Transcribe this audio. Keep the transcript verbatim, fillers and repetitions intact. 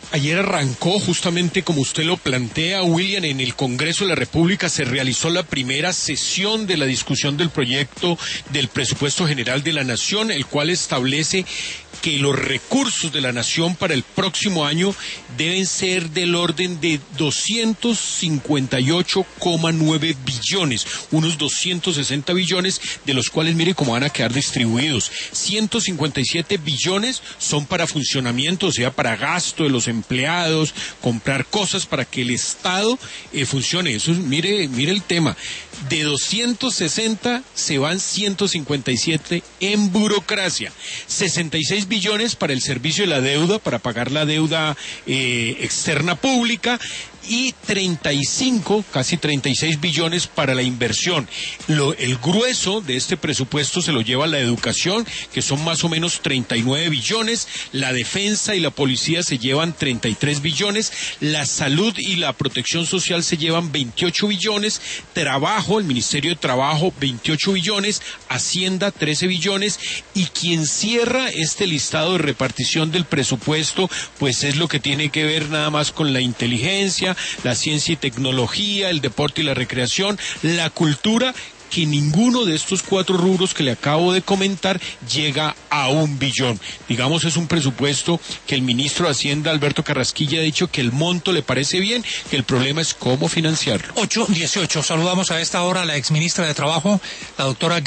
Ayer arrancó, justamente como usted lo plantea, William, en el Congreso de la República se realizó la primera sesión de la discusión del proyecto del Presupuesto General de la Nación, el cual establece que los recursos de la Nación para el próximo año deben ser del orden de doscientos cincuenta y ocho coma nueve billones, unos doscientos sesenta billones, de los cuales mire cómo van a quedar distribuidos. ciento cincuenta y siete billones son para funcionamiento, o sea, para gasto de los empleados, comprar cosas para que el Estado eh, funcione. Eso es, mire, mire el tema. De doscientos sesenta se van ciento cincuenta y siete en burocracia, sesenta y seis billones para el servicio de la deuda, para pagar la deuda eh, externa pública, y treinta y cinco, casi treinta y seis billones para la inversión. Lo, el grueso de este presupuesto se lo lleva la educación, que son más o menos treinta y nueve billones, la defensa y la policía se llevan treinta y tres billones, la salud y la protección social se llevan veintiocho billones, trabajo, el Ministerio de Trabajo veintiocho billones, Hacienda trece billones, y quien cierra este listado de repartición del presupuesto, pues es lo que tiene que ver nada más con la inteligencia, la ciencia y tecnología, el deporte y la recreación, la cultura, que ninguno de estos cuatro rubros que le acabo de comentar llega a un billón. Digamos, es un presupuesto que el ministro de Hacienda, Alberto Carrasquilla, ha dicho que el monto le parece bien, que el problema es cómo financiarlo. ocho dieciocho, saludamos a esta hora a la exministra de Trabajo, la doctora